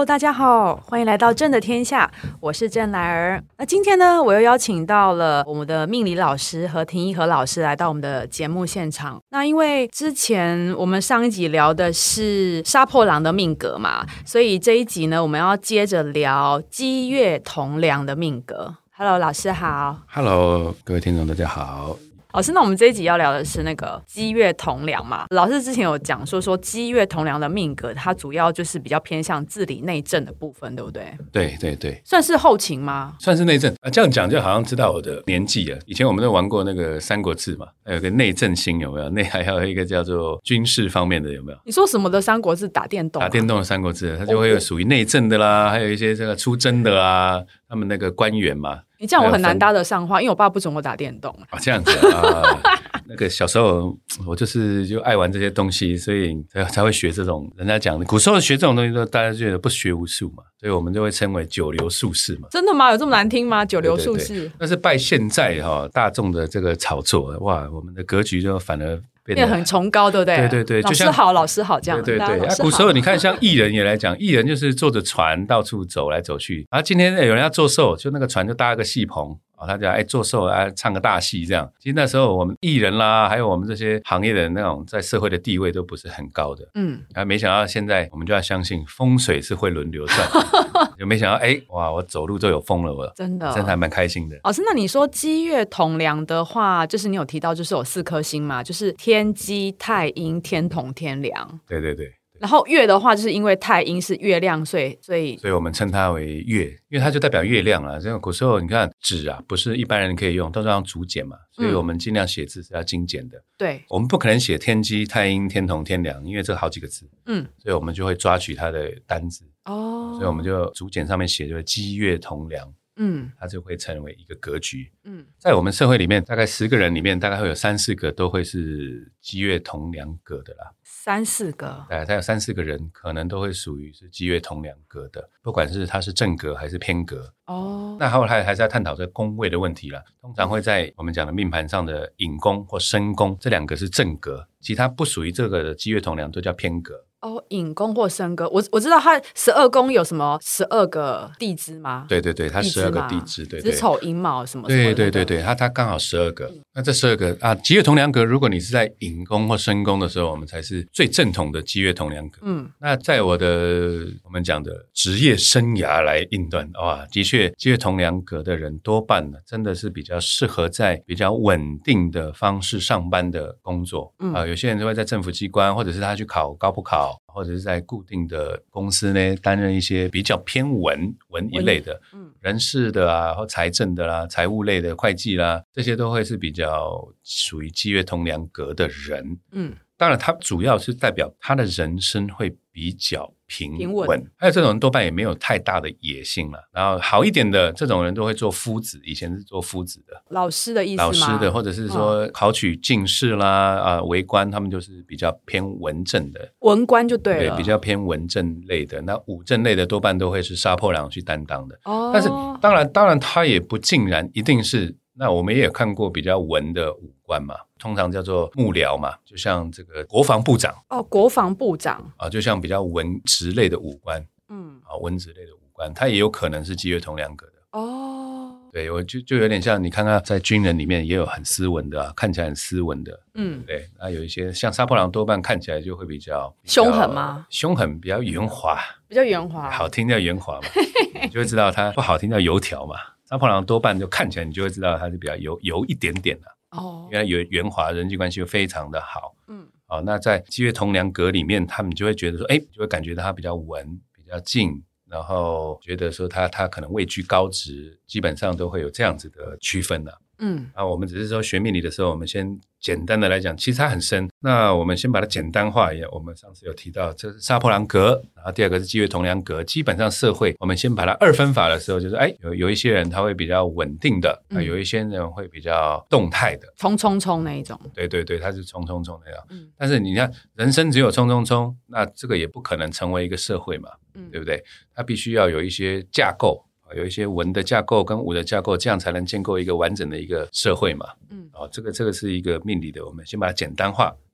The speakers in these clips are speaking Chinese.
Hello， 大家好，欢迎来到正的天下，我是郑来儿。那今天呢，我又邀请到了我们的命理老师和廷一和老师来到我们的节目现场。那因为之前我们上一集聊的是杀破狼的命格嘛，所以这一集呢，我们要接着聊机月同梁的命格。Hello， 老师好。 Hello， 各位听众大家好。 老师，那我们这一集要聊的是那个机月同梁嘛。老师之前有讲说机月同梁的命格，它主要就是比较偏向治理内政的部分，对不对？对对对， 算是后勤吗？ 算是内政啊。这样讲就好像知道我的年纪了。以前我们都玩过那个三国志嘛，还有个内政星有没有？还有一个叫做军事方面的有没有？ 你说什么的三国志？打电动？ 打电动的三国志，它就会有属于内政的啦，还有一些这个出征的啊，他们那个官员嘛。 你这样我很难搭得上话，因为我爸不准我打电动啊。这样子啊。那个小时候我就爱玩这些东西，所以才会学这种。人家讲的古时候学这种东西都大家觉得不学无术嘛，所以我们就会称为九流术士嘛。 真的吗？有这么难听吗？九流术士？ 但是拜现在大众的这个炒作，哇，我们的格局就反而变得很崇高，对不对？ 对对对， 老师好，老师好，这样。 对对对。古时候你看，像艺人也来讲，艺人就是坐着船到处走来走去。然后今天有人要做寿，就那个船就搭个戏棚。他就做寿唱个大戏这样。其实那时候我们艺人啦，还有我们这些行业的那种在社会的地位都不是很高的。没想到现在我们就要相信风水是会轮流转。就没想到哇，我走路都有风了，我真的还蛮开心的。 老师，那你说机月同梁的话，就是你有提到就是有4颗星嘛，就是天机、太阴、天同、天梁。 对对对。 然后月的话，就是因为太阴是月亮，所以我们称它为月，因为它就代表月亮啊。这个古时候你看纸啊，不是一般人可以用，都是用竹简嘛，所以我们尽量写字是要精简的。 对， 我们不可能写天机、太阴、天同、天梁，因为这好几个字。所以我们就会抓取它的单字。所以我们就竹简上面写就是机月同梁。它就会成为一个格局。在我们社会里面，大概10个人里面，大概会有3、4个都会是机月同梁格的啦。 3、4个， 大概有3、4个人可能都会属于是机月同梁格的，不管是他是正格还是偏格。那后来还是要探讨这宫位的问题啦。通常会在我们讲的命盘上的寅宫或申宫，这2个是正格，其他不属于这个的机月同梁都叫偏格。 寅宫或申宫，我知道它12宫有什么12个地支吗？ 对对对，它12个地支，对对， 子丑寅卯什么什么的。对对对对，它刚好12个。那这12个啊，机月同梁格，如果你是在寅宫或申宫的时候，我们才是最正统的机月同梁格。那在我们讲的职业生涯来应断，哇，的确机月同梁格的人多半呢，真的是比较适合在比较稳定的方式上班的工作。有些人就会在政府机关，或者是他去考高普考，或者是在固定的公司呢担任一些比较偏文一类的人事的啊，或财政的啦、财务类的会计啦，这些都会是比较属于机月同梁格的人。当然它主要是代表他的人生会比较平稳，还有这种人多半也没有太大的野心了。然后好一点的这种人都会做夫子，以前是做夫子的， 老师的意思吗？ 老师的，或者是说考取进士啦、为官，他们就是比较偏文正的， 文官就对了， 对，比较偏文正类的。那武正类的多半都会是杀破狼去担当的。但是当然他也不尽然一定是。那我们也有看过比较文的武官嘛，通常叫做幕僚嘛，就像这个国防部长。 国防部长就像比较文职类的武官。文职类的武官，他也有可能是机月同梁格的。对，我就有点像你看看在军人里面也有很斯文的看起来很斯文的。对，那有一些像杀破狼多半看起来就会比较凶狠吗？ 凶狠，比较圆滑，好听叫圆滑嘛。你就会知道他不好听叫油条嘛。杀破狼多半就看起来你就会知道他是比较油一点点的。因为圆滑，人际关系又非常的好。那在机月同梁格里面，他们就会觉得说就会感觉到他比较文，比较静，然后觉得说他可能位居高职，基本上都会有这样子的区分了。我们只是说学命理的时候，我们先简单的来讲，其实它很深。那我们先把它简单化一下。我们上次有提到，这是杀破狼格，然后第2个是机月同梁格。基本上社会，我们先把它2分法的时候，就是有一些人他会比较稳定的，有一些人会比较动态的， 冲冲冲那一种。对对对，他是冲冲冲那样。但是你看，人生只有冲冲冲，那这个也不可能成为一个社会嘛，对不对？它必须要有一些架构。有一些文的架构跟武的架构，这样才能建构一个完整的一个社会嘛。这个是一个命理的，我们先把它简单化。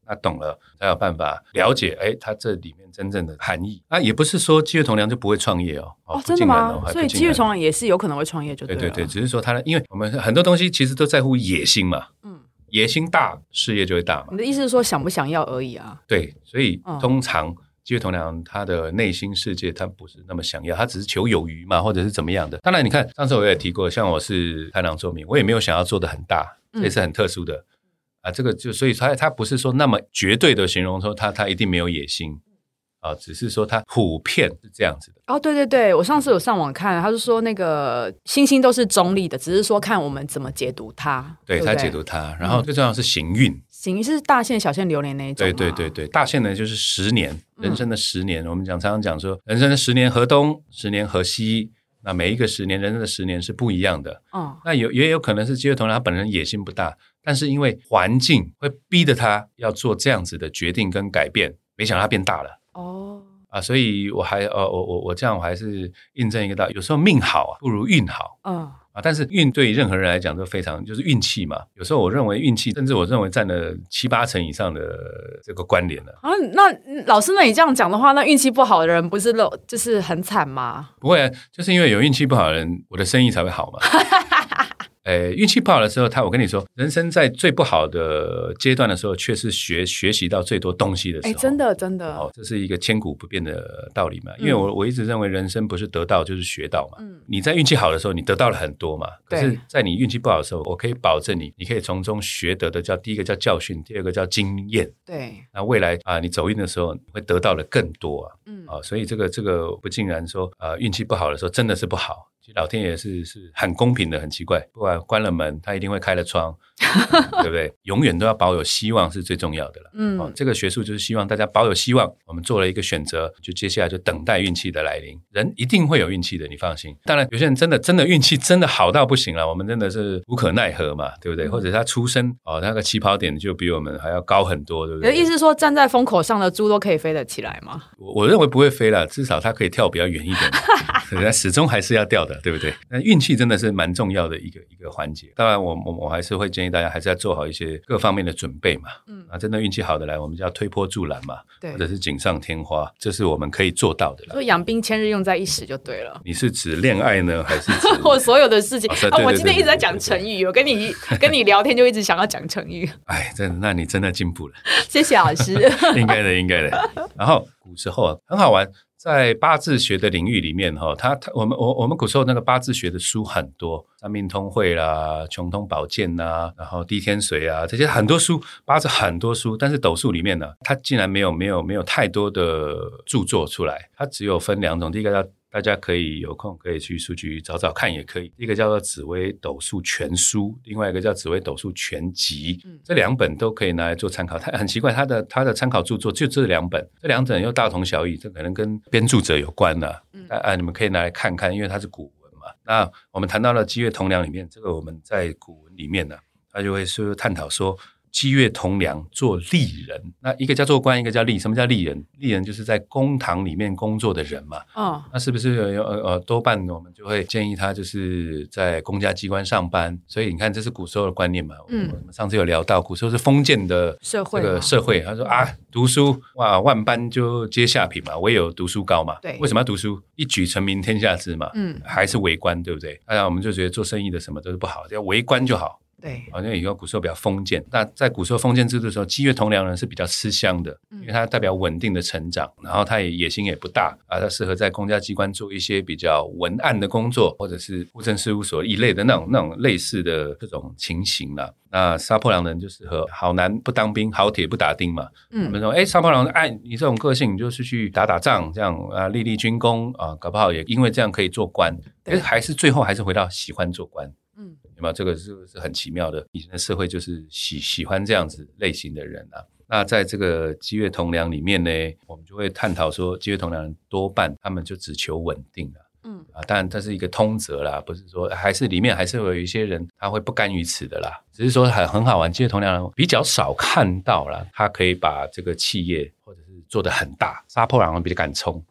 那懂了才有办法了解它这里面真正的含义。那也不是说积月同梁就不会创业真的吗？所以积月同梁也是有可能会创业就对了。 对，只是说因为我们很多东西其实都在乎野心嘛，野心大事业就会大嘛。 你的意思是说想不想要而已啊？ 对，所以通常积月同梁他的内心世界他不是那么想要，他只是求有余嘛，或者是怎么样的。当然你看上次我也提过，像我是贪狼座命，我也没有想要做的很大，这也是很特殊的这个就所以他不是说那么绝对的形容说他一定没有野心只是说他普遍是这样子的。 对，我上次有上网看，他就说那个星星都是中立的，只是说看我们怎么解读它。对， 他解读它，然后最重要是行运。 行是大限小限流年那一种吗？ 对，大限呢就是10年，人生的10年，我们常常讲说人生的10年河东，10年河西，那每一个10年人生的10年是不一样的。那也有可能是积月同梁他本人野心不大，但是因为环境会逼得他要做这样子的决定跟改变，没想到他变大了。所以我这样我还是印证一个道理，有时候命好不如运好。但是运对任何人来讲都非常就是运气嘛，有时候我认为运气甚至我认为占了7-8成以上的这个关联了。 那老师，那你这样讲的话，那运气不好的人不是就是很惨吗？ 不会就是因为有运气不好的人，我的生意才会好嘛。运气不好的时候，我跟你说，人生在最不好的阶段的时候，却是学习到最多东西的时候。 真的这是一个千古不变的道理嘛。因为我一直认为人生不是得到就是学到嘛。你在运气好的时候，你得到了很多嘛。可是在你运气不好的时候，我可以保证你可以从中学得的第一个叫教训，第二个叫经验。 对， 那未来你走运的时候，你会得到的更多所以这个不尽然说运气不好的时候真的是不好。其实老天爷是很公平的，很奇怪，不管关了门他一定会开了窗。对不对？永远都要保有希望是最重要的了。这个学术就是希望大家保有希望，我们做了一个选择，就接下来就等待运气的来临。人一定会有运气的，你放心。当然有些人真的运气真的好到不行了，我们真的是无可奈何嘛，对不对？或者他出生那个起跑点就比我们还要高很多，对不对？ 你的意思是说站在风口上的猪都可以飞得起来吗？ 我认为不会飞啦，至少它可以跳比较远一点。始终还是要掉的，对不对？那运气真的是蛮重要的一个环节。当然我还是会建议大家还是要做好一些各方面的准备嘛。真的运气好的来，我们就要推波助澜嘛，或者是锦上添花，这是我们可以做到的啦。 所以养兵千日用在一时就对了。 你是指恋爱呢，还是指我所有的事情？我今天一直在讲成语，我跟你聊天就一直想要讲成语。 真的，那你真的进步了。 谢谢老师。 应该的。然后古时候很好玩。在八字学的领域里面我们古时候那个八字学的书很多，三命通会啦、穷通宝鉴啦，然后地天髓啊，这些很多书，八字很多书，但是斗数里面呢，它竟然没有太多的著作出来，它只有分2种，第一个叫大家可以有空可以去书局找找看也可以，第一个叫做紫微斗数全书，另外一个叫紫微斗数全集，这2本都可以拿来做参考。它很奇怪，它的参考著作就这2本，这2本又大同小异，这可能跟编著者有关啦。你们可以拿来看看，因为它是古文嘛。那我们谈到了积月同梁里面，这个我们在古文里面呢，它就会说探讨说积月同梁做吏人，那一个叫做官，一个叫吏。什么叫吏人？吏人就是在公堂里面工作的人嘛。那是不是多半我们就会建议他就是在公家机关上班？所以你看，这是古时候的观念嘛。我们上次有聊到，古时候是封建的社会，他说读书万般就皆下品嘛，唯有读书高嘛。对，为什么要读书？一举成名天下知嘛。还是为官，对不对？我们就觉得做生意的什么都是不好，要为官就好。 对， 好像以后古时候比较封建，那在古时候封建制度的时候，积月同梁人是比较吃香的，因为它代表稳定的成长，然后它也野心也不大它适合在公家机关做一些比较文案的工作，或者是户政事务所一类的那种类似的这种情形啦。那杀破狼人就适合好男不当兵，好铁不打钉嘛。我们说杀破狼你这种个性，你就是去打仗这样立军功搞不好也因为这样可以做官，还是最后还是回到喜欢做官。有没有？这个是很奇妙的，以前的社会就是喜欢这样子类型的人那在这个积月同梁里面呢，我们就会探讨说，积月同梁人多半他们就只求稳定当然这是一个通则啦，不是说里面还是会有一些人他会不甘于此的啦，只是说很好玩，积月同梁人比较少看到啦，他可以把这个企业或者是做得很大，杀破狼人比较敢冲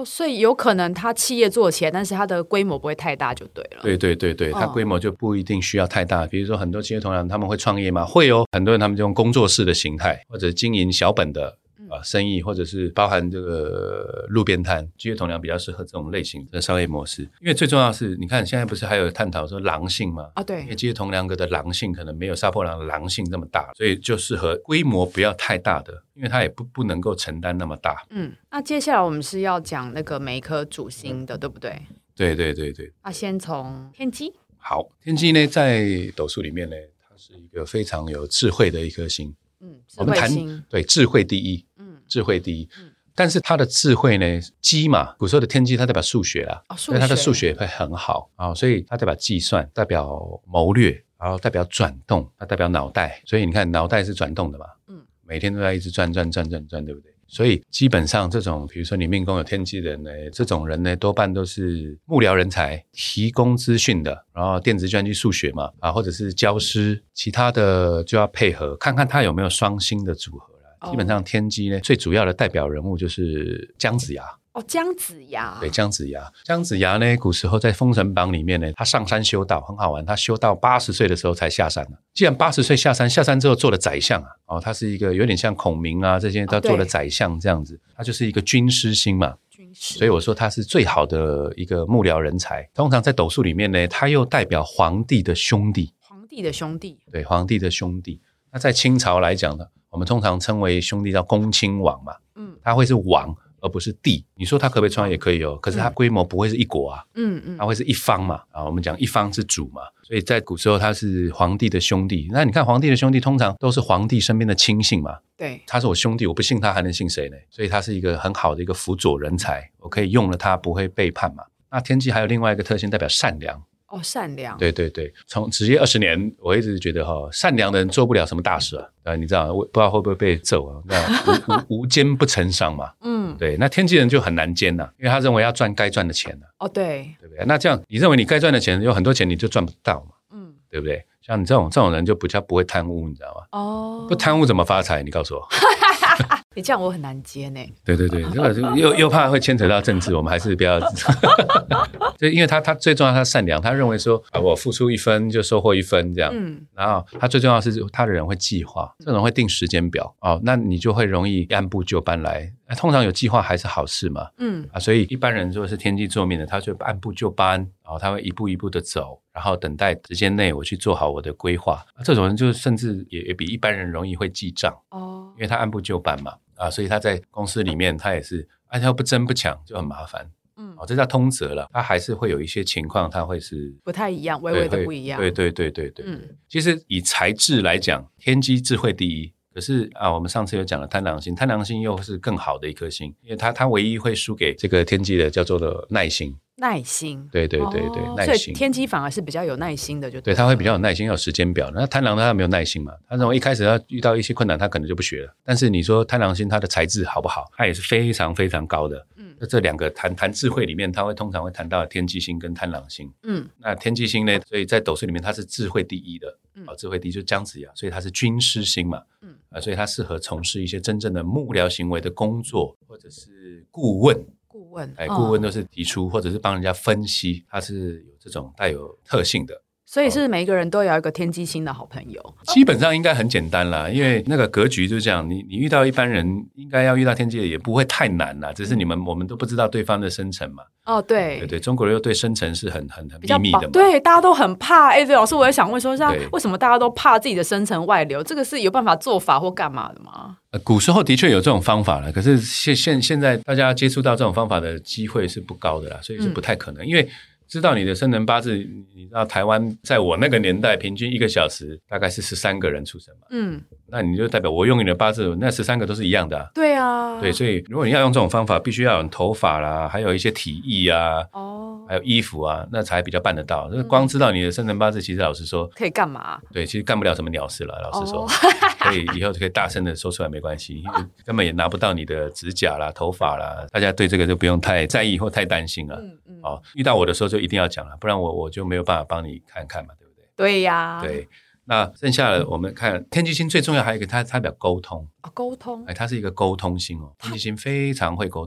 所以有可能他企业做起来，但是他的规模不会太大就对了。 对对对对，它规模就不一定需要太大。比如说很多企业同仁他们会创业吗？会哦，很多人他们就用工作室的形态，或者经营小本的生意，或者是包含这个路边摊，机械同僚比较适合这种类型的商业模式。因为最重要的是，你看现在不是还有探讨说狼性吗？ 对， 因为机械同僚的狼性可能没有杀破狼的狼性那么大，所以就适合规模不要太大的，因为它也不能够承担那么大。 那接下来我们是要讲那个每一颗主星的，对不对？ 对对对对。 那先从天机。 好，天机呢在斗数里面呢，它是一个非常有智慧的一颗星。 智慧星。 对，智慧第一。智慧第一。但是他的智慧呢，机嘛，古时候的天机它代表数学啦，所以他的数学会很好所以它代表计算，代表谋略，然后代表转动，它代表脑袋。所以你看脑袋是转动的嘛，每天都在一直转，对不对？所以基本上这种比如说你命宫有天机的人呢，这种人呢多半都是幕僚人才，提供资讯的，然后电子计算机数学嘛或者是教师，其他的就要配合看看他有没有双星的组合。基本上天机呢最主要的代表人物就是姜子牙。 姜子牙。 对，姜子牙。姜子牙呢古时候在封神榜里面呢，他上山修道很好玩，他修到80岁的时候才下山了。既然80岁下山之后做了宰相他是一个有点像孔明这些他做了宰相这样子，他就是一个军师星嘛。所以我说他是最好的一个幕僚人才。通常在斗数里面呢，他又代表皇帝的兄弟。对，皇帝的兄弟。那在清朝来讲呢，我们通常称为兄弟叫恭亲王嘛，他会是王而不是帝。你说他可不可以创业？也可以可是他规模不会是一国他会是一方嘛我们讲一方之主嘛，所以在古时候他是皇帝的兄弟。那你看皇帝的兄弟通常都是皇帝身边的亲信嘛，对，他是我兄弟，我不信他还能信谁呢？所以他是一个很好的一个辅佐人才，我可以用了他不会背叛嘛。那天机还有另外一个特性代表善良。 善良。 对对对，从职业20年，我一直觉得善良的人做不了什么大事你知道不知道会不会被揍那无奸不成商嘛。对，那天机人就很难奸因为他认为要赚该赚的钱对不对？那这样你认为你该赚的钱有很多钱你就赚不到嘛。对不对？像你这种人就比较不会贪污，你知道吗？不贪污怎么发财？你告诉我。 你这样我很难接呢。 对对对，这个又怕会牵扯到政治，我们还是不要。因为他最重要，他善良，他认为说我付出1分就收获1分这样。然后他最重要的是他的人会计划，这种会定时间表那你就会容易按部就班来。通常有计划还是好事嘛。所以一般人如果是天机坐命的，他就按部就班他会一步一步的走，然后等待时间内我去做好我的规划。这种人就甚至也比一般人容易会记账因为他按部就班嘛所以他在公司里面他也是他不争不抢就很麻烦。这叫通则了，他还是会有一些情况他会是不太一样，微微的不一样。 对对对对对。其实以才智来讲，天机智慧第一。可是我们上次有讲了贪狼星，贪狼星又是更好的一颗星，因为它唯一会输给这个天机的叫做的耐心。对对对对，耐心。 所以天机反而是比较有耐心的，就对，他会比较有耐心，有时间表。那贪狼他没有耐心嘛，他认为一开始他遇到一些困难他可能就不学了。但是你说贪狼星他的才智好不好？他也是非常非常高的。这两个谈智慧里面，他会通常会谈到天机星跟贪狼星。那天机星呢，所以在斗数里面他是智慧第一的。智慧第一就是姜子牙，所以他是军师星嘛。所以他适合从事一些真正的幕僚行为的工作，或者是顾问。顾问都是提出或者是帮人家分析，他是有这种带有特性的。 所以是每一个人都有一个天机星的好朋友。 基本上应该很简单啦，因为那个格局就是这样，你遇到一般人应该要遇到天机的也不会太难啦，只是我们都不知道对方的生辰嘛。 对对对，中国人又对生辰是很秘密的嘛。 对，大家都很怕。老师，我也想问说，为什么大家都怕自己的生辰外流？这个是有办法做法或干嘛的吗？ 古时候的确有这种方法了，可是现在大家接触到这种方法的机会是不高的啦，所以是不太可能。因为知道你的生辰八字，你知道台湾在我那个年代平均1个小时大概是13个人出生嘛。那你就代表我用你的八字，那13个都是一样的对啊。 对，所以如果你要用这种方法，必须要有头发啦，还有一些体液还有衣服那才比较办得到。光知道你的生辰八字，其实老实说可以干嘛？ 对，其实干不了什么鸟事了，老实说。可以以后可以大声的说出来没关系，因为根本也拿不到你的指甲啦、头发啦，大家对这个就不用太在意或太担心了。遇到我的时候就一定要讲了，不然我就没有办法帮你看看嘛，对不对？ 对呀。 对，那剩下的我们看天机星最重要还有一个它代表沟通。 沟通。 它是一个沟通星天机星非常会沟通。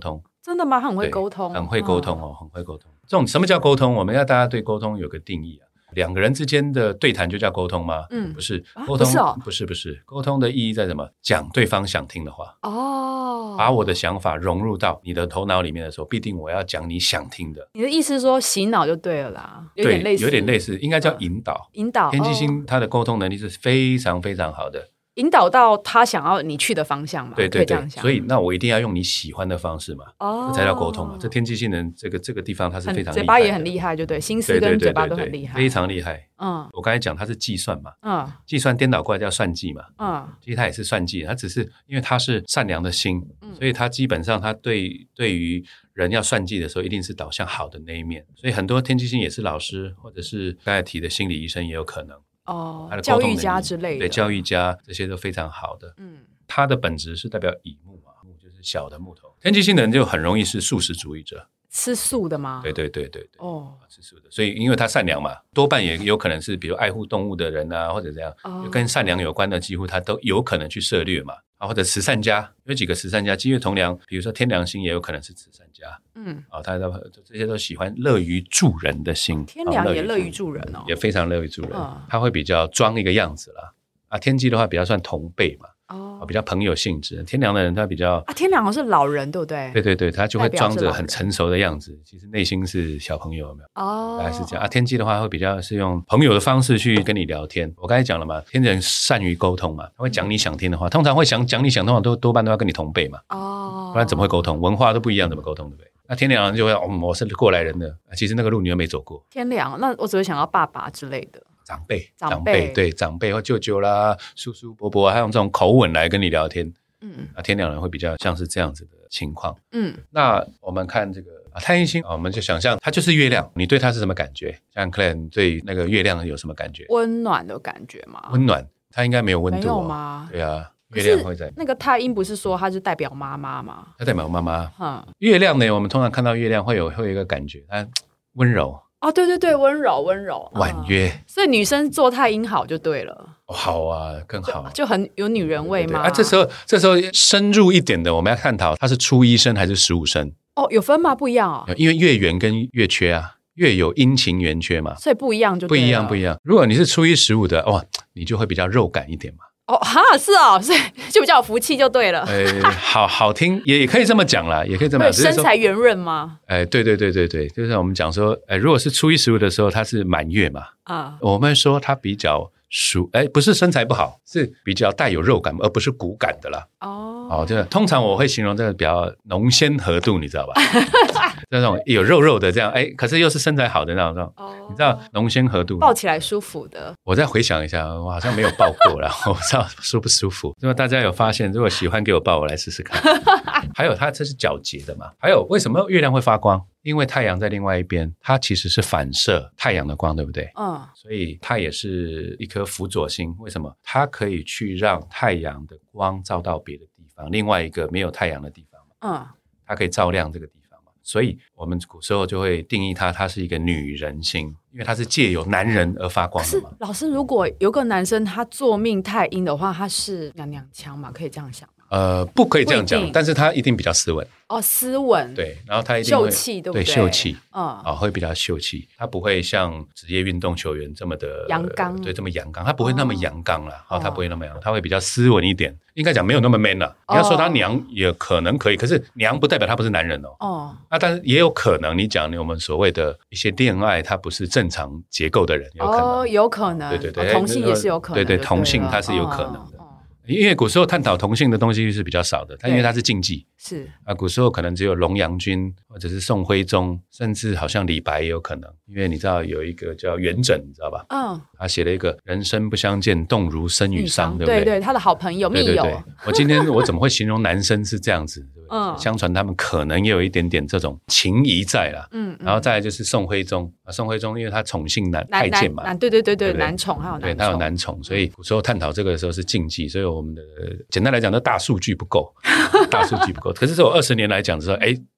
真的吗？他很会沟通， 很会沟通哦，很会沟通。这种什么叫沟通？我们要大家对沟通有个定义啊。两个人之间的对谈就叫沟通吗？不是，沟通不是，沟通的意义在什么？讲对方想听的话。把我的想法融入到你的头脑里面的时候，必定我要讲你想听的。 你的意思是说洗脑就对了啦，有点类似， 应该叫引导。天机星他的沟通能力是非常非常好的。 引导到他想要你去的方向嘛？ 对，所以那我一定要用你喜欢的方式嘛，这才叫沟通嘛。这天机星人这个地方他是非常厉害的， 嘴巴也很厉害，就对，心思跟嘴巴都很厉害， 非常厉害。我刚才讲他是计算嘛，计算颠倒过来叫算计嘛，其实他也是算计，他只是因为他是善良的心，所以他基本上他对于人要算计的时候，一定是导向好的那一面。所以很多天机星也是老师，或者是刚才提的心理医生也有可能。 教育家之类的， 对，教育家这些都非常好的。他的本质是代表乙木嘛，木就是小的木头。天机星的人就很容易是素食主义者， 吃素的吗？ 对，吃素的。所以因为他善良嘛，多半也有可能是比如爱护动物的人啊，或者这样，跟善良有关的，几乎他都有可能去涉猎嘛。或者慈善家，有几个慈善家，积月同梁，比如说天梁星也有可能是慈善家。他这些都喜欢乐于助人的心。 天梁也乐于助人哦， 也非常乐于助人。他会比较装一个样子啦。天机的话比较算同辈嘛。比较朋友性质。天梁的人他比较天梁是老人对不对？ 对，他就会装着很成熟的样子，其实内心是小朋友，有没有？大概是这样。天机的话会比较是用朋友的方式去跟你聊天。我刚才讲了嘛，天人善于沟通嘛，他会讲你想听的话，通常会讲你想听的话多半都要跟你同辈嘛。不然怎么会沟通？文化都不一样，怎么沟通，对不对？那天梁人就会我是过来人的，其实那个路你又没走过。 天梁，那我只会想到爸爸之类的。 长辈对长辈或舅舅啦、叔叔伯伯，还用这种口吻来跟你聊天。天梁人会比较像是这样子的情况。那我们看这个太阴星，我们就想象它就是月亮，你对它是什么感觉？像 Claire 对那个月亮有什么感觉？ 温暖的感觉吗？ 温暖，它应该没有温度。 没有吗？ 对啊，月亮会在那个太阴不是说它是代表妈妈吗？ 它代表妈妈。月亮呢，我们通常看到月亮会有一个感觉，它温柔。 对，温柔婉约。 所以女生做太阴好就对了。 好啊，更好， 就很有女人味吗？ 这时候深入一点的，我们要探讨它是初一生还是15生。 有分吗？不一样因为月圆跟月缺啊，月有阴晴圆缺嘛， 所以不一样就对了。 不一样。如果你是初一15的，你就会比较肉感一点嘛。 是哦，所以就比较有福气就对了。 好听也可以这么讲啦，也可以这么讲。 身材圆润吗？ 对，就是我们讲说，如果是初一15的时候，它是满月嘛，我们说它比较不是身材不好，是比较带有肉感，而不是骨感的啦。这通常我会形容这个比较浓鲜合度，你知道吧？这种有肉的这样，可是又是身材好的那种，你知道浓鲜合度， 抱起来舒服的。 我再回想一下，我好像没有抱过啦，我不知道舒不舒服。如果大家有发现，如果喜欢给我抱，我来试试看。还有它这是皎洁的嘛？还有为什么月亮会发光？因为太阳在另外一边，它其实是反射太阳的光，对不对？所以它也是一颗辅佐星。为什么？它可以去让太阳的光照到别的地方，另外一个没有太阳的地方嘛。它可以照亮这个地方嘛。所以我们古时候就会定义它是一个女人星，因为它是借由男人而发光的嘛。 老师，如果有个男生他坐命太阴的话，他是娘娘腔嘛？可以这样想吗？ 不可以这样讲，但是他一定比较斯文。 斯文。 对，然后他一定会秀气，对不对？ 对，秀气。会比较秀气。他不会像职业运动球员这么的阳刚， 对，这么阳刚。他不会那么阳刚啦，他不会那么阳刚，他会比较斯文一点。应该讲没有那么 man 啦。你要说他娘也可能可以，可是娘不代表他不是男人哦。但是也有可能你讲我们所谓的一些恋爱，他不是正常结构的人， 有可能。 对， 同性也是有可能。 对，同性他是有可能的。因为古时候探讨同性的东西是比较少的，因为它是禁忌。 是古时候可能只有龙阳君或者是宋徽宗，甚至好像李白也有可能。因为你知道有一个叫元稹，你知道吧？他写了一个人生不相见，动如参与商，对不对？ 对，他的好朋友密友。 对，我怎么会形容男生是这样子？对不对？相传他们可能也有一点点这种情谊在啦。然后再来就是宋徽宗，宋徽宗因为他宠幸太监嘛， 对，男宠还有男宠， 对，他有男宠，所以古时候探讨这个的时候是禁忌，所以我们的简单来讲，大数据不够，大数据不够。可是我20年来讲的时候，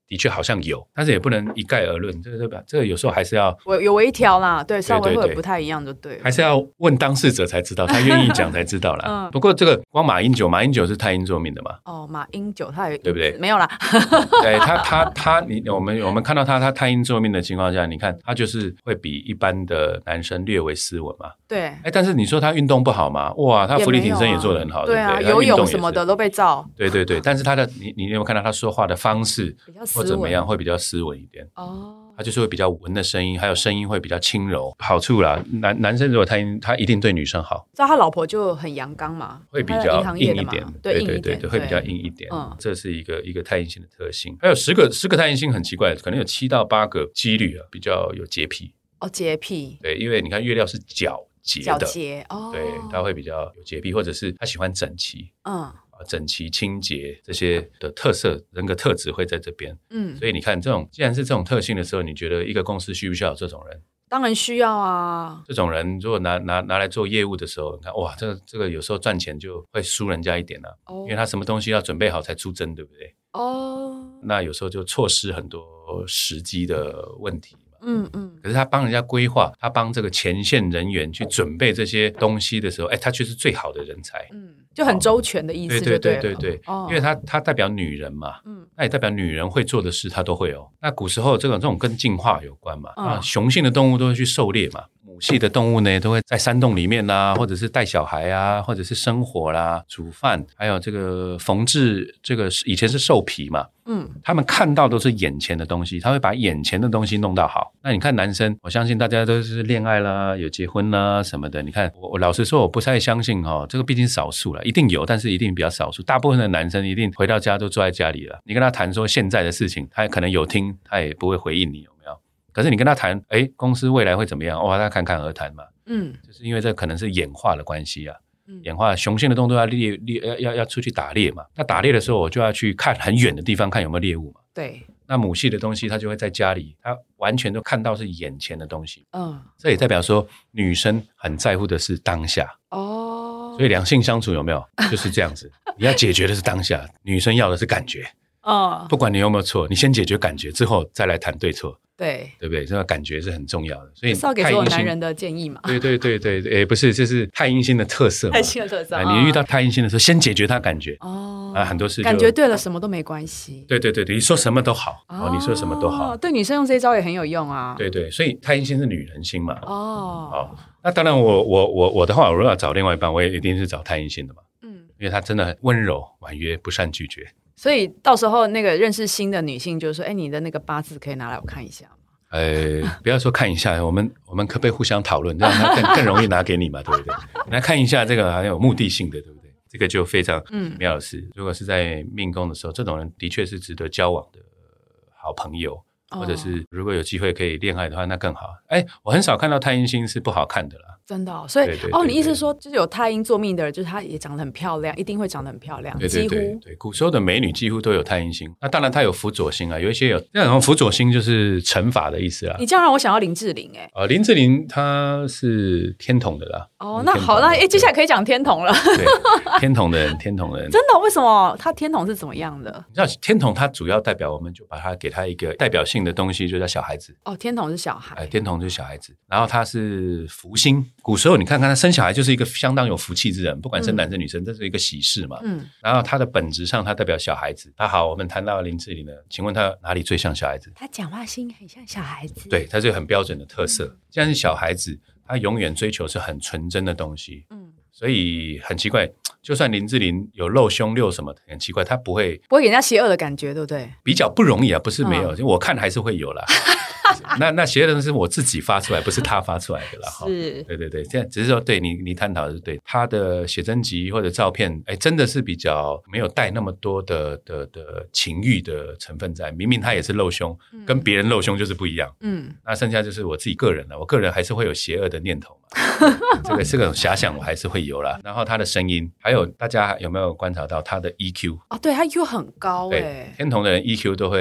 的确好像有，但是也不能一概而论，这个有时候还是要有微调啦，对，稍微会不太一样就对了， 还是要问当事者才知道，他愿意讲才知道啦。不过这个光马英九是太阴坐命的嘛？哦， 马英九他也对不对？ 没有啦， 对我们看到他太阴坐命的情况下，你看他就是会比一般的男生略微斯文嘛。 对， 但是你说他运动不好吗？哇，他伏地挺身也做得很好， 对啊， 对不对？ 游泳什么的都被照。 对，但是你有没有看到他说话的方式或怎么样会比较斯文一点？他就是会比较文的声音，还有声音会比较轻柔。好处啦，男生如果他一定对女生好。 知道他老婆就很阳刚嘛， 会比较硬一点， 对， 会比较硬一点。这是一个太阴星的特性。还有10个太阴星很奇怪，可能有7到8个几率啊比较有洁癖。 洁癖。 对，因为你看月亮是皎洁的，对，他会比较有洁癖，或者是他喜欢整齐。整齐清洁这些的特色人格特质会在这边。所以你看既然是这种特性的时候，你觉得一个公司需不需要有这种人？ 当然需要啊。这种人如果拿来做业务的时候，你看哇，这个有时候赚钱就会输人家一点啊。因为他什么东西要准备好才出征，对不对？那有时候就错失很多时机的问题。可是他帮人家规划，他帮这个前线人员去准备这些东西的时候，他却是最好的人才。 就很周全的意思就对了。 对，因为他代表女人嘛，那也代表女人会做的事他都会哦。那古时候这种跟进化有关嘛，雄性的动物都会去狩猎嘛，母系的动物呢都会在山洞里面啦，或者是带小孩啊，或者是生火啦、煮饭，还有这个缝制，这个以前是兽皮嘛。他们看到都是眼前的东西，他会把眼前的东西弄到好。那你看男生，我相信大家都是恋爱啦，有结婚啦什么的。你看我老实说，我不太相信这个毕竟少数啦，一定有，但是一定比较少数。大部分的男生一定回到家都坐在家里了，你跟他谈说现在的事情，他可能有听，他也不会回应你，有没有？可是你跟他谈，公司未来会怎么样？他侃侃而谈嘛。就是因为这可能是演化的关系啊。演化雄性的动物要出去打猎嘛，那打猎的时候我就要去看很远的地方看有没有猎物嘛。 对， 那母系的东西它就会在家里，它完全都看到是眼前的东西。这也代表说女生很在乎的是当下。所以两性相处有没有就是这样子，你要解决的是当下，女生要的是感觉。不管你有没有错，你先解决感觉之后再来谈对错。对不对？这个感觉是很重要的，所以是要给所有男人的建议嘛？ 对，不是，这是太阴星的特色嘛。 太阴星的特色， 你遇到太阴星的时候，先解决他感觉。很多事感觉对了，什么都没关系。 对，你说什么都好。你说什么都好。 对女生用这一招也很有用啊。 对，所以太阴星是女人星嘛。那当然我的话，我如果要找另外一半，我也一定是找太阴星的嘛。因为他真的很温柔、婉约、不善拒绝。 所以到时候那个认识新的女性，就是说，你的那个八字可以拿来我看一下吗？ 不要说看一下，我们可不可以互相讨论，这样他更容易拿给你嘛，对不对？你来看一下这个还有目的性的，对不对？这个就非常妙的事。如果是在命宫的时候，这种人的确是值得交往的好朋友，或者是如果有机会可以恋爱的话，那更好。我很少看到太阴星是不好看的啦。 真的所以你意思是说，就是有太阴坐命的人，就是她也长得很漂亮，一定会长得很漂亮。几乎对，古时候的美女几乎都有太阴星。那当然她有辅佐星啊，有一些有那种辅佐星就是惩罚的意思啦。 你这样让我想到林志玲林志玲她是天同的啦。 那好，那接下来可以讲天同了。 对，天同的人真的？为什么她天同是怎么样的？ 你知道天同它主要代表，我们就把它给它一个代表性的东西，就叫小孩子。 天同是小孩。 天同就是小孩子，然后他是福星。古时候你看看他生小孩就是一个相当有福气之人，不管生男生女生，这是一个喜事嘛。然后他的本质上他代表小孩子。好，我们谈到林志玲呢，请问他哪里最像小孩子？ 他讲话声音很像小孩子。 对，他是很标准的特色。既然是小孩子，他永远追求是很纯真的东西。所以很奇怪，就算林志玲有露胸露什么，很奇怪，他不会给人家邪恶的感觉，对不对？ 比较不容易啊，不是没有，我看还是会有啦。那邪恶的是我自己发出来，不是他发出来的啦。 是， 对，这样只是说，对你探讨的是对他的写真集或者照片，真的是比较没有带那么多的情欲的成分在。明明他也是露胸，跟别人露胸就是不一样。那剩下就是我自己个人了，我个人还是会有邪恶的念头嘛。这个遐想我还是会有啦。然后他的声音，还有大家有没有观察到他的 EQ？ 对，他 EQ 很高。 对，天同的人 EQ 都会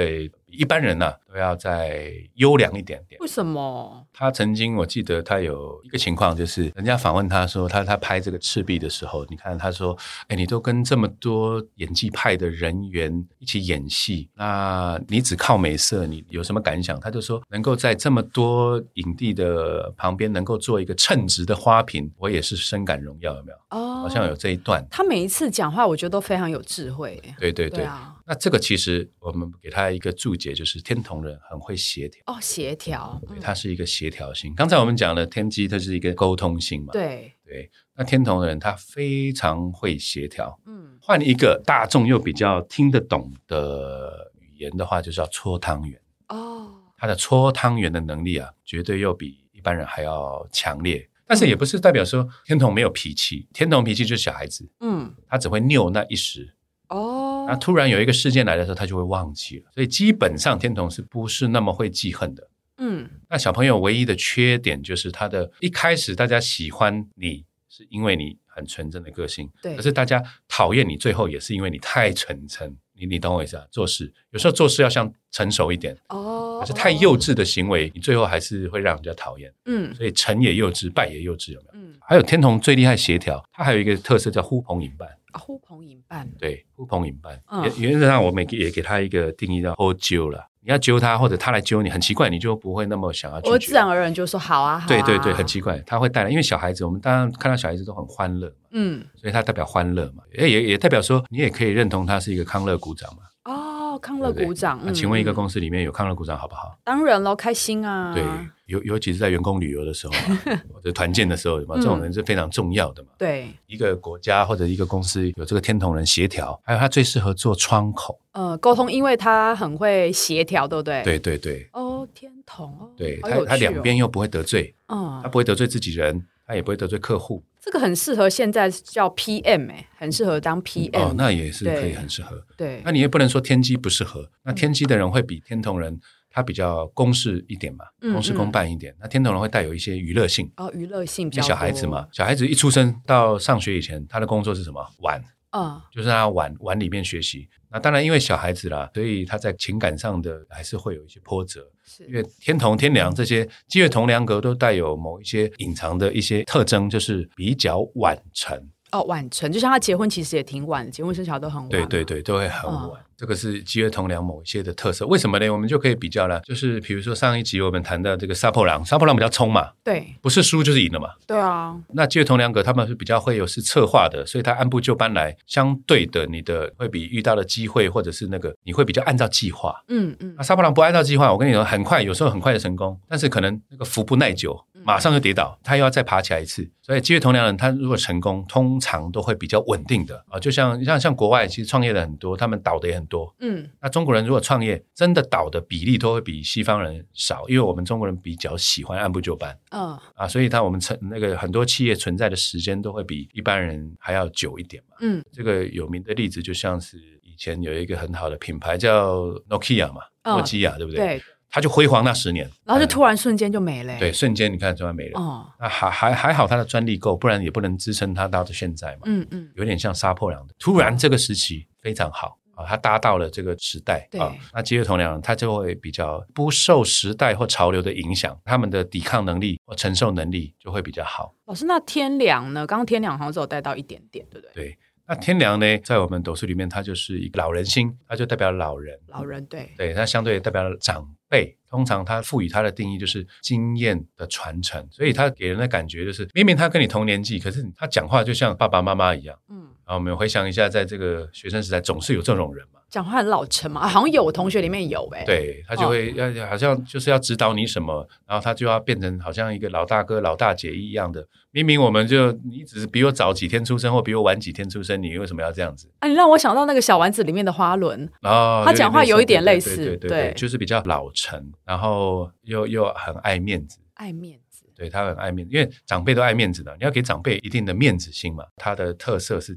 比一般人都要再优良一点点。 为什么？ 他曾经我记得他有一个情况，就是人家访问他说他拍这个赤壁的时候，你看他说你都跟这么多演技派的人员一起演戏，那你只靠美色，你有什么感想？他就说能够在这么多影帝的旁边能够做一个称职的花瓶，我也是深感荣耀，有没有？好像有这一段。 他每一次讲话我觉得都非常有智慧。 对对对，那这个其实我们给他一个注解，就是天同人很会协调。 协调， 对，他是一个协调性。刚才我们讲了天机，它是一个沟通性嘛。 对， 那天同人他非常会协调。换一个大众又比较听得懂的语言的话，就是要搓汤圆。他的搓汤圆的能力绝对又比一般人还要强烈。但是也不是代表说天同没有脾气，天同脾气就是小孩子，他只会拗那一时。那突然有一个事件来的时候，他就会忘记了。所以基本上天同是不是那么会记恨的。那小朋友唯一的缺点就是他的一开始大家喜欢你是因为你很纯真的个性，可是大家讨厌你最后也是因为你太纯真。你懂我意思啊？做事有时候做事要像成熟一点，可是太幼稚的行为你最后还是会让人家讨厌。所以成也幼稚，败也幼稚，有没有？还有天同最厉害协调，他还有一个特色叫呼朋引伴。 呼朋引伴， 对，呼朋引伴。原则上我们也给他一个定义叫好揪了。你要揪他或者他来揪你，很奇怪，你就不会那么想要拒绝。 我自然而然就说好啊，好啊。 对对对，很奇怪，他会带来，因为小孩子，我们当然看到小孩子都很欢乐嘛，所以他代表欢乐嘛，也代表说你也可以认同他是一个康乐股长嘛。 康乐股长。 那请问一个公司里面有康乐股长好不好？ 当然咯，开心啊。 对，尤其是在员工旅游的时候或者团建的时候，这种人是非常重要的嘛。 对， 一个国家或者一个公司有这个天同人协调，还有他最适合做窗口。 沟通，因为他很会协调，对不对？ 对对对。 天同对，他两边又不会得罪，他不会得罪自己人，他也不会得罪客户。 这个很适合现在叫 PM， 很适合当 PM。 那也是可以很适合。 对， 那你也不能说天机不适合。那天机的人会比天同人他比较公事一点嘛，公事公办一点。那天同人会带有一些娱乐性。 娱乐性比较多。 小孩子嘛，小孩子一出生到上学以前，他的工作是什么？玩。就是他玩里面学习。那当然因为小孩子啦，所以他在情感上的还是会有一些波折。因为天同天梁这些积月同梁格都带有某一些隐藏的一些特征，就是比较晚成。 晚成，就像他结婚其实也挺晚，结婚生小孩都很晚。 对对对，都会很晚。这个是积月同梁某一些的特色。为什么呢？我们就可以比较了，就是比如说上一集我们谈到这个杀破狼比较冲嘛， 对， 不是输就是赢了嘛。 对啊。那积月同梁格他们是比较会有是策划的，所以他按部就班来，相对的你的会比遇到的机会或者是那个你会比较按照计划。那杀破狼不按照计划，我跟你说很快，有时候很快的成功，但是可能那个福不耐久，马上就跌倒，他又要再爬起来一次。所以积月同梁人他如果成功，通常都会比较稳定的就像国外其实创业的很多，他们倒的也很多。那中国人如果创业，真的倒的比例都会比西方人少，因为我们中国人比较喜欢按部就班。所以我们那个很多企业存在的时间都会比一般人还要久一点嘛。这个有名的例子就像是以前有一个很好的品牌叫 Nokia 嘛，诺基亚，对不对？对。他就辉煌那10年， 然后就突然瞬间就没了。 对，瞬间你看突然没了。那还好他的专利够，不然也不能支撑他到现在嘛。有点像杀破狼的，突然这个时期非常好。他搭到了这个时代。那积月同梁他就会比较不受时代或潮流的影响，他们的抵抗能力或承受能力就会比较好。 老师，那天梁呢？刚刚天梁好像只有带到一点点，对不对？ 对。那天梁呢，在我们斗数里面它就是一个老人星，它就代表老人。对，它相对代表长辈，通常它赋予它的定义就是经验的传承，所以它给人的感觉就是明明他跟你同年纪，可是他讲话就像爸爸妈妈一样。然后我们回想一下，在这个学生时代总是有这种人嘛， 讲话很老成嘛，好像有，我同学里面有。 对，他就会好像就是要指导你什么，然后他就要变成好像一个老大哥老大姐一样的。明明你只是比我早几天出生或比我晚几天出生，你为什么要这样子？ 你让我想到那个小丸子里面的花轮。他讲话有一点类似。 对，就是比较老成，然后又很爱面子。对，他很爱面子，因为长辈都爱面子的，你要给长辈一定的面子心嘛，他的特色是这样。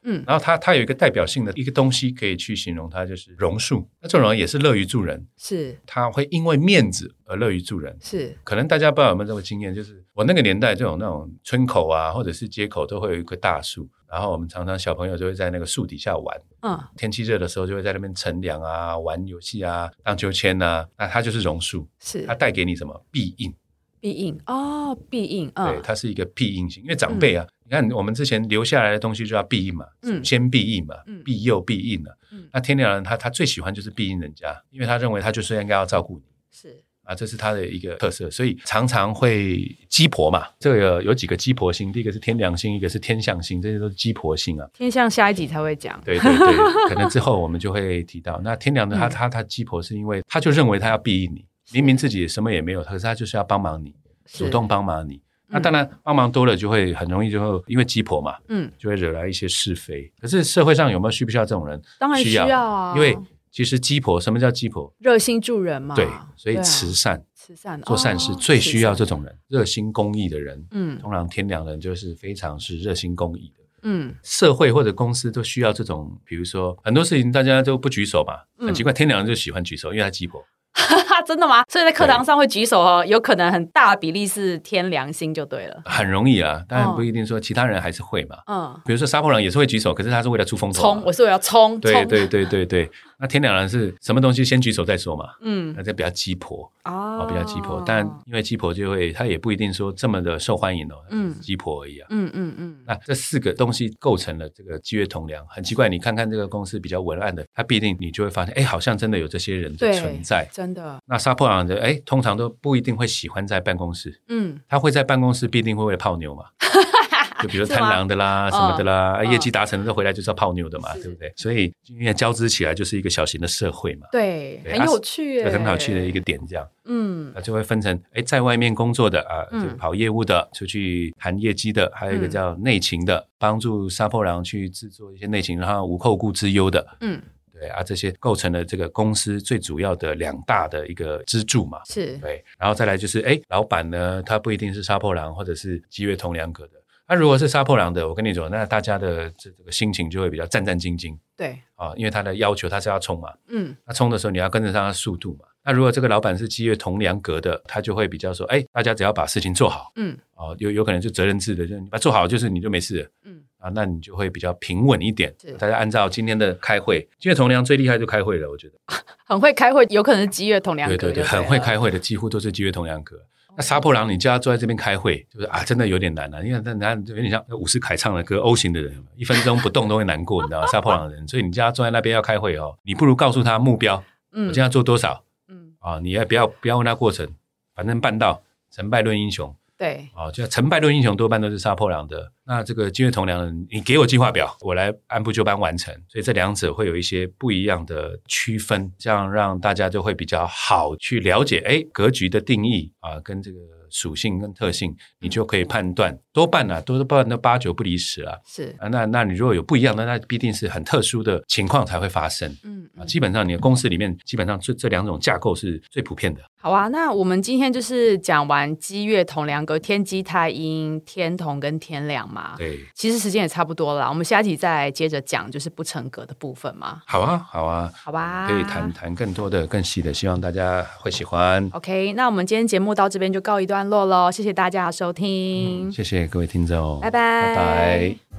然后它有一个代表性的一个东西可以去形容它，就是榕树。那这种人也是乐于助人， 是他会因为面子而乐于助人。 是， 可能大家不知道有没有这个经验，就是我那个年代这种那种村口啊，或者是街口都会有一棵大树，然后我们常常小朋友就会在那个树底下玩。天气热的时候就会在那边乘凉啊，玩游戏啊，荡秋千啊。那它就是榕树， 是它带给你什么？庇荫。 庇荫哦，庇荫， 对，它是一个庇荫性，因为长辈啊，你看我们之前留下来的东西就要庇荫嘛，先庇荫嘛，庇佑庇荫啊。那天良人他最喜欢就是庇荫人家，因为他认为他就是应该要照顾你， 是啊，这是他的一个特色，所以常常会鸡婆嘛。这个有几个鸡婆星，第一个是天梁星，一个是天象星，这些都是鸡婆星啊。 天象下一集才会讲， 对对对，可能之后我们就会提到。那天梁的他鸡婆是因为他就认为他要庇荫你，明明自己什么也没有，可是他就是要帮忙你，主动帮忙你。那当然帮忙多了就会很容易就会因为鸡婆嘛，就会惹来一些是非。可是社会上有没有需不需要这种人？ 当然需要啊， 因为其实鸡婆，什么叫鸡婆？ 热心助人嘛。 对，所以慈善做善事最需要这种人，热心公益的人。通常天良人就是非常是热心公益的。社会或者公司都需要这种，比如说很多事情大家都不举手嘛，很奇怪，天良人就喜欢举手，因为他鸡婆。 真的吗？所以在课堂上会举手哦，有可能很大比例是天良心就对了， 很容易啊，当然不一定说其他人还是会嘛。比如说杀破狼也是会举手，可是他是为了出风头， 冲，我是为了要冲， 对对对对对。那天良人是什么东西先举手再说嘛，那这比较鸡婆哦，比较鸡婆，但因为鸡婆就会，他也不一定说这么的受欢迎哦，鸡婆而已啊。那这4个东西构成了这个积月同梁，很奇怪，你看看这个公司比较文案的，他必定你就会发现，哎，好像真的有这些人的存在， 真的。 那杀破狼的，哎，通常都不一定会喜欢在办公室，他会在办公室必定会为了泡妞嘛。就比如贪狼的啦什么的啦，业绩达成了都回来就是要泡妞的嘛，对不对？所以因为交织起来就是一个小型的社会嘛， 对，很有趣耶， 很有趣的一个点这样。就会分成在外面工作的啊，就跑业务的，出去谈业绩的，还有一个叫内勤的，帮助杀破狼去制作一些内勤，然后无后顾之忧的。对啊，这些构成了这个公司最主要的2大的一个支柱嘛。是，对，然后再来就是老板呢，他不一定是杀破狼或者是积月同梁格的。那如果是杀破狼的，我跟你说，那大家的这个心情就会比较战战兢兢。对啊，因为他的要求他是要冲嘛，那冲的时候你要跟得上他速度嘛。那如果这个老板是积月同梁格的，他就会比较说，大家只要把事情做好，有可能就责任制的，就是你把做好就是你就没事了，那你就会比较平稳一点。大家按照今天的开会，积月同梁最厉害就开会了，我觉得很会开会，有可能是积月同梁格。 对对对，很会开会的几乎都是积月同梁格。那杀破狼你叫他坐在这边开会，就是真的有点难因为他有点像伍思凯唱的歌 O 型的人，1分钟不动都会难过，你知道吗？杀破狼的人，所以你叫他坐在那边要开会你不如告诉他目标，我今天要做多少，你也不要问他过程，反正办到，成败论英雄。对，就成败论英雄多半都是杀破狼的。那这个积月同梁人，你给我计划表，我来按部就班完成。所以这2者会有一些不一样的区分，这样让大家就会比较好去了解，格局的定义跟这个属性跟特性，你就可以判断，多半都8、9不离10啊。是那你如果有不一样的，那必定是很特殊的情况才会发生。基本上你的公司里面，基本上这2种架构是最普遍的。好啊，那我们今天就是讲完积月同梁格、天机太阴、天同跟天梁嘛。对，其实时间也差不多了，我们下集再接着讲就是不成格的部分嘛。好啊，好啊，好吧，可以谈更多的、更细的，希望大家会喜欢。OK， 那我们今天节目到这边就告一段落咯，谢谢大家的收听，谢谢各位听众，拜拜，拜拜。